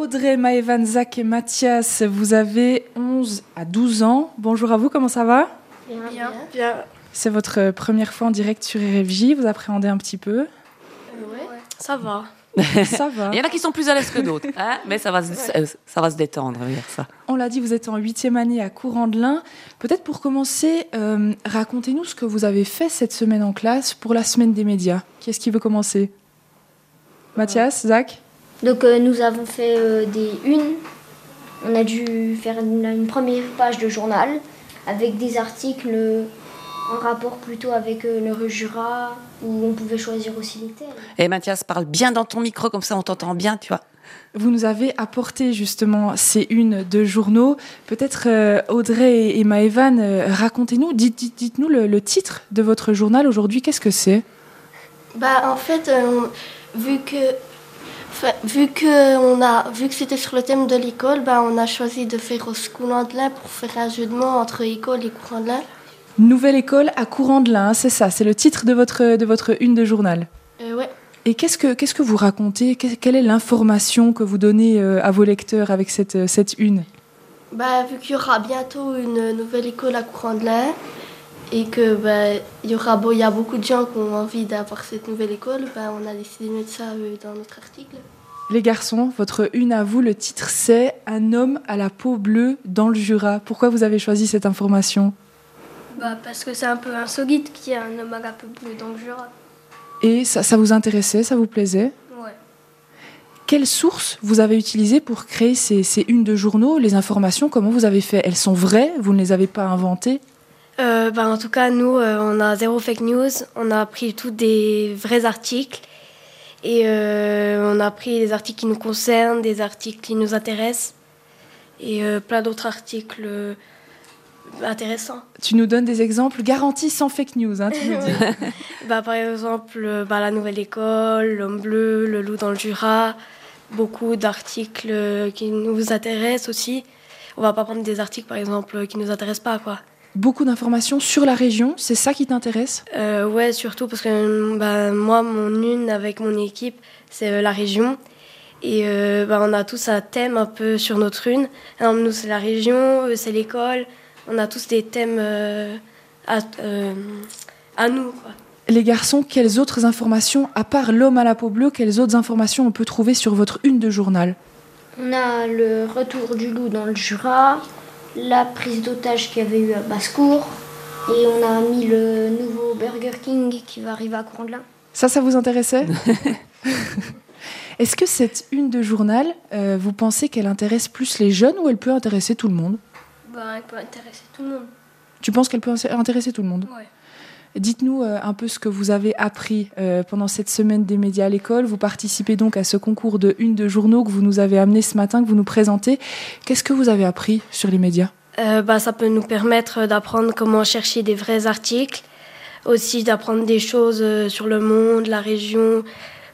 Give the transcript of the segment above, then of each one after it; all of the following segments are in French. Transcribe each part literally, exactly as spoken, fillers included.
Audrey, Maëvan, Zach et Mathias, vous avez onze à douze ans. Bonjour à vous, comment ça va ? Bien, bien. bien. C'est votre première fois en direct sur R F J, vous appréhendez un petit peu ? euh, Ouais, ça va. Ça va. Il y en a qui sont plus à l'aise que d'autres, hein, mais ça va, se, ouais. ça va se détendre, on va dire ça. On l'a dit, vous êtes en huitième année à Courant-de-Lin. Peut-être pour commencer, euh, racontez-nous ce que vous avez fait cette semaine en classe pour la semaine des médias. Qui est-ce qui veut commencer ? Mathias, Zach ? Donc euh, nous avons fait euh, des unes. On a dû faire une, une première page de journal avec des articles en rapport plutôt avec euh, le Jura, où on pouvait choisir aussi les thèmes. Et Mathias, parle bien dans ton micro, comme ça on t'entend bien, tu vois. Vous nous avez apporté justement ces unes de journaux. Peut-être euh, Audrey et Maëvan, euh, racontez-nous, dites, dites, dites-nous le, le titre de votre journal aujourd'hui, qu'est-ce que c'est ? Bah en fait, euh, vu que vu que on a vu que c'était sur le thème de l'école, bah on a choisi de faire au Courant-de-Lin pour faire un jeu de mots entre école et Courant-de-Lin. Nouvelle école à Courant-de-Lin, hein, c'est ça, c'est le titre de votre de votre une de journal. Euh, ouais. Et qu'est-ce que qu'est-ce que vous racontez ? Quelle est l'information que vous donnez euh, à vos lecteurs avec cette cette une ? Bah vu qu'il y aura bientôt une nouvelle école à Courant-de-Lin et que bah il y aura il y a beaucoup de gens qui ont envie d'avoir cette nouvelle école, bah on a décidé de mettre ça euh, dans notre article. Les garçons, votre une à vous, le titre c'est « Un homme à la peau bleue dans le Jura ». Pourquoi vous avez choisi cette information ? Bah parce que c'est un peu insolite qu'il y ait un homme à la peau bleue dans le Jura. Et ça, ça vous intéressait, ça vous plaisait ? Ouais. Quelles sources vous avez utilisées pour créer ces, ces unes de journaux ? Les informations, comment vous avez fait ? Elles sont vraies ? Vous ne les avez pas inventées ? Euh, bah en tout cas, nous, euh, on a zéro fake news. On a pris tous des vrais articles. Et euh, on a pris des articles qui nous concernent, des articles qui nous intéressent. Et euh, plein d'autres articles euh, intéressants. Tu nous donnes des exemples garantis sans fake news, hein, tu nous dis. bah, par exemple, bah, la nouvelle école, l'homme bleu, le loup dans le Jura. Beaucoup d'articles qui nous intéressent aussi. On va pas prendre des articles, par exemple, qui nous intéressent pas, quoi. Beaucoup d'informations sur la région, c'est ça qui t'intéresse ? euh, Ouais, surtout parce que bah, moi, mon une avec mon équipe, c'est euh, la région. Et euh, bah, on a tous un thème un peu sur notre une. Alors, nous, c'est la région, eux, c'est l'école. On a tous des thèmes euh, à, euh, à nous, quoi. Les garçons, quelles autres informations, à part l'homme à la peau bleue, quelles autres informations on peut trouver sur votre une de journal ? On a le retour du loup dans le Jura, la prise d'otage qu'il y avait eu à Basse-Cour, et on a mis le nouveau Burger King qui va arriver à Courant-de-Lin. Ça, ça vous intéressait ? Est-ce que cette une de journal, euh, vous pensez qu'elle intéresse plus les jeunes ou elle peut intéresser tout le monde ? Bah, elle peut intéresser tout le monde. Tu penses qu'elle peut intéresser tout le monde ? Ouais. Dites-nous euh, un peu ce que vous avez appris euh, pendant cette semaine des médias à l'école. Vous participez donc à ce concours de une de journaux que vous nous avez amené ce matin, que vous nous présentez. Qu'est-ce que vous avez appris sur les médias ? euh, bah, Ça peut nous permettre d'apprendre comment chercher des vrais articles, aussi d'apprendre des choses euh, sur le monde, la région,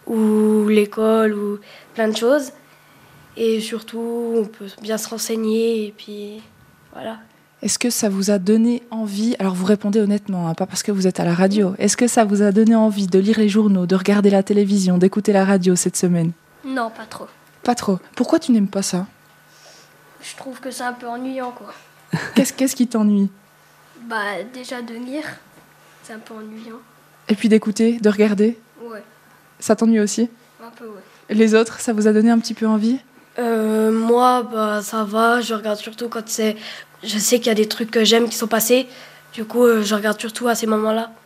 ou l'école, ou plein de choses. Et surtout, on peut bien se renseigner, et puis voilà. Est-ce que ça vous a donné envie, alors vous répondez honnêtement, hein, pas parce que vous êtes à la radio, est-ce que ça vous a donné envie de lire les journaux, de regarder la télévision, d'écouter la radio cette semaine ? Non, pas trop. Pas trop. Pourquoi tu n'aimes pas ça ? Je trouve que c'est un peu ennuyant, quoi. Qu'est-ce, qu'est-ce qui t'ennuie ? Bah, déjà de lire, c'est un peu ennuyant. Et puis d'écouter, de regarder ? Ouais, Ça t'ennuie aussi ? un peu, ouais. Les autres, ça vous a donné un petit peu envie ? Euh, moi, bah, ça va. Je regarde surtout quand c'est... Je sais qu'il y a des trucs que j'aime qui sont passés. Du coup, euh, je regarde surtout à ces moments-là.